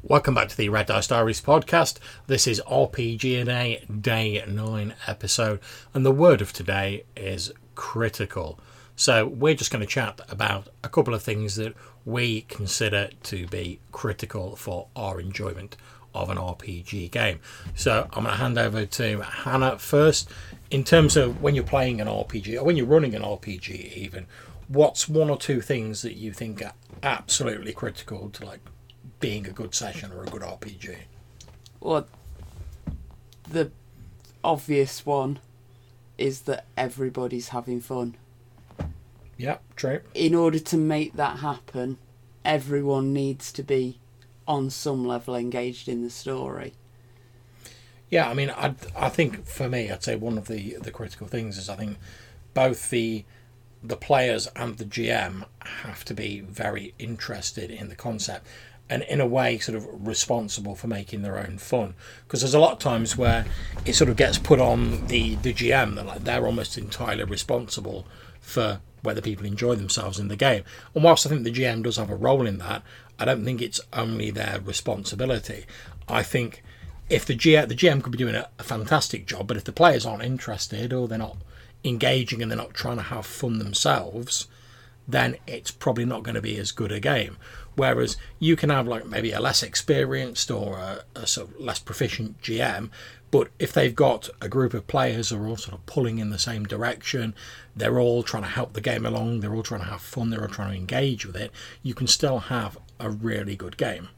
Welcome back to the Red Dice Diaries podcast. This is RPGNA Day 9 episode, and the word of today is critical. So we're just going to chat about a couple of things that we consider to be critical for our enjoyment of an RPG game. So I'm going to hand over to Hannah first. In terms of when you're playing an RPG, or when you're running an RPG even, what's one or two things that you think are absolutely critical to being a good session or a good RPG? Well, the obvious one is that everybody's having fun. Yeah, true. In order to make that happen, everyone needs to be on some level engaged in the story. Yeah, I mean, I think for me, I'd say one of the critical things is I think both the players and the GM have to be very interested in the concept and in a way sort of responsible for making their own fun, because there's a lot of times where it sort of gets put on the GM that they're almost entirely responsible for whether people enjoy themselves in the game. And whilst I think the GM does have a role in that, I don't think it's only their responsibility. I think if the GM could be doing a fantastic job, but if the players aren't interested or they're not engaging and they're not trying to have fun themselves, then it's probably not going to be as good a game. Whereas you can have maybe a less experienced or a sort of less proficient GM, but if they've got a group of players who are all sort of pulling in the same direction, they're all trying to help the game along, they're all trying to have fun, they're all trying to engage with it, you can still have a really good game.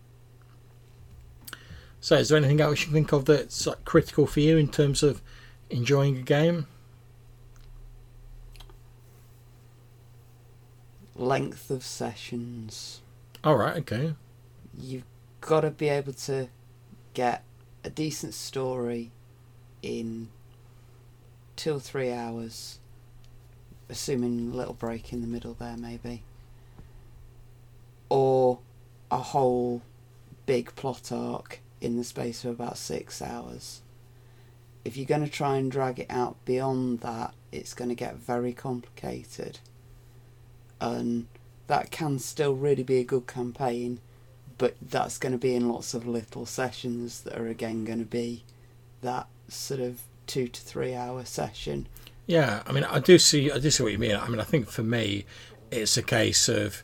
So is there anything else you can think of that's critical for you in terms of enjoying a game? Length of sessions. All right, okay. You've got to be able to get a decent story in 2 or 3 hours, assuming a little break in the middle there maybe, or a whole big plot arc in the space of about 6 hours. If you're going to try and drag it out beyond that, it's going to get very complicated, and that can still really be a good campaign, but that's going to be in lots of little sessions that are again going to be that sort of 2 to 3 hour session. Yeah, I mean, I do see what you mean. I mean, I think for me, it's a case of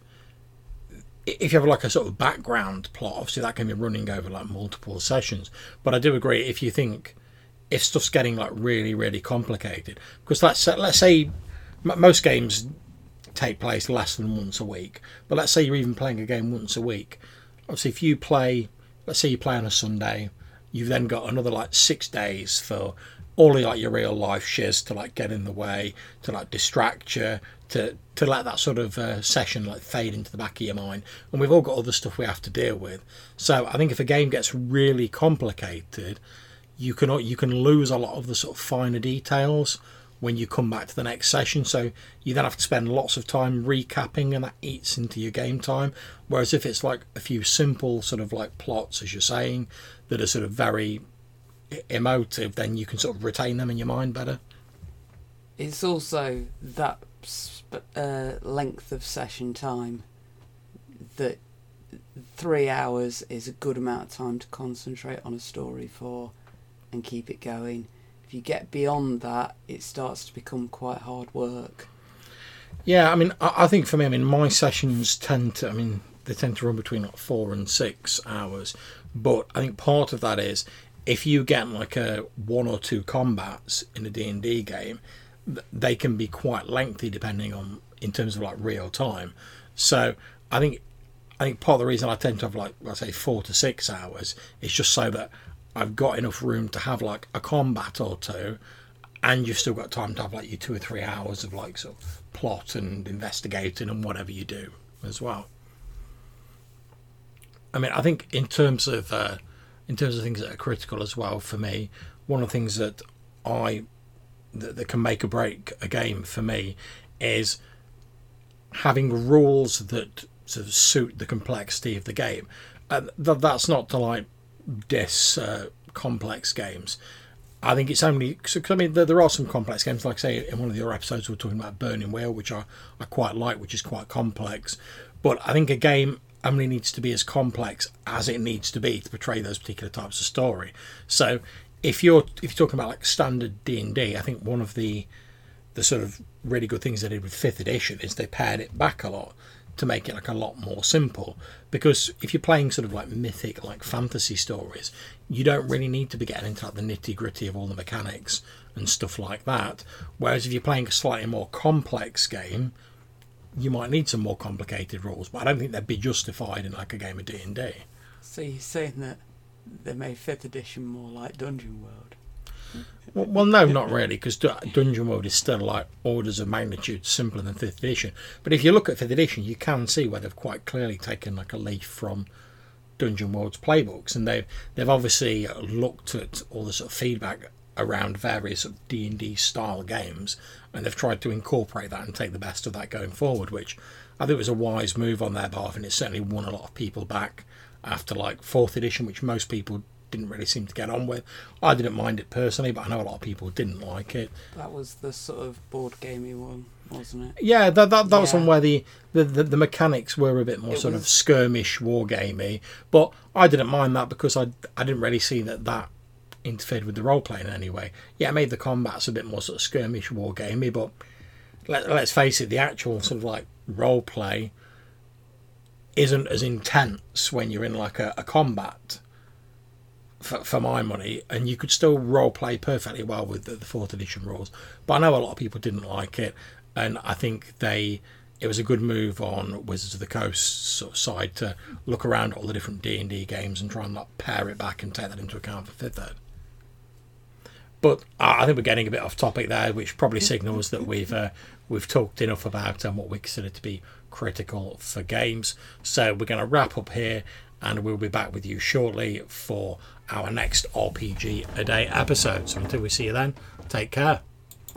if you have a sort of background plot, obviously that can be running over multiple sessions. But I do agree if stuff's getting really, really complicated, because let's say most games take place less than once a week, but let's say you're even playing a game once a week. Obviously, if you play, let's say you play on a Sunday, you've then got another 6 days for all of your real life shiz to get in the way, to distract you, to let that sort of session fade into the back of your mind. And we've all got other stuff we have to deal with. So I think if a game gets really complicated, you can lose a lot of the sort of finer details when you come back to the next session, so you then have to spend lots of time recapping, and that eats into your game time. Whereas if it's a few simple sort of plots, as you're saying, that are sort of very emotive, then you can sort of retain them in your mind better. It's also that length of session time, that 3 hours is a good amount of time to concentrate on a story for and keep it going. If you get beyond that, it starts to become quite hard work. Yeah, I mean, I think for me, my sessions tend to run between 4 and 6 hours. But I think part of that is if you get a 1 or 2 combats in a D&D game, they can be quite lengthy depending on in terms of real time. So I think part of the reason I tend to have let's say 4 to 6 hours is just so that I've got enough room to have a combat or two, and you've still got time to have your 2 or 3 hours of sort of plot and investigating and whatever you do as well. I mean, I think in terms of things that are critical as well for me, one of the things that can make or break a game for me is having rules that sort of suit the complexity of the game. That's not to complex games. I think it's only... there are some complex games, like say in one of the other episodes we were talking about Burning Wheel, which I quite like, which is quite complex. But I think a game only needs to be as complex as it needs to be to portray those particular types of story. So if you're talking about like standard D&D, I think one of the sort of really good things they did with 5th edition is they pared it back a lot to make it like a lot more simple. Because if you're playing sort of like mythic, like fantasy stories, you don't really need to be getting into like the nitty gritty of all the mechanics and stuff like that. Whereas if you're playing a slightly more complex game, you might need some more complicated rules, but I don't think they'd be justified in like a game of D&D. So you're saying that they made 5th edition more like Dungeon World? Well, no, not really, because Dungeon World is still like orders of magnitude simpler than 5th edition. But if you look at 5th edition, you can see where they've quite clearly taken like a leaf from Dungeon World's playbooks, and they've obviously looked at all the sort of feedback around various sort of D&D style games, and they've tried to incorporate that and take the best of that going forward, which I think was a wise move on their behalf, and it certainly won a lot of people back after like 4th edition, which most people didn't really seem to get on with. I didn't mind it personally, but I know a lot of people didn't like it. That was the sort of board gamey one, wasn't it? Yeah, that was one where the mechanics were a bit more sort of skirmish war gamey, but I didn't mind that because I didn't really see that interfered with the role playing in any way. Yeah, it made the combats a bit more sort of skirmish war gamey, but let's face it, the actual sort of like role play isn't as intense when you're in like a combat. For my money, and you could still role play perfectly well with the 4th edition rules, but I know a lot of people didn't like it, and I think it was a good move on Wizards of the Coast sort of side to look around at all the different D&D games and try and like pare it back and take that into account for 5th ed. But I think we're getting a bit off topic there, which probably signals that we've talked enough about what we consider to be critical for games. So we're going to wrap up here, and we'll be back with you shortly for our next RPG A Day episode. So until we see you then, take care.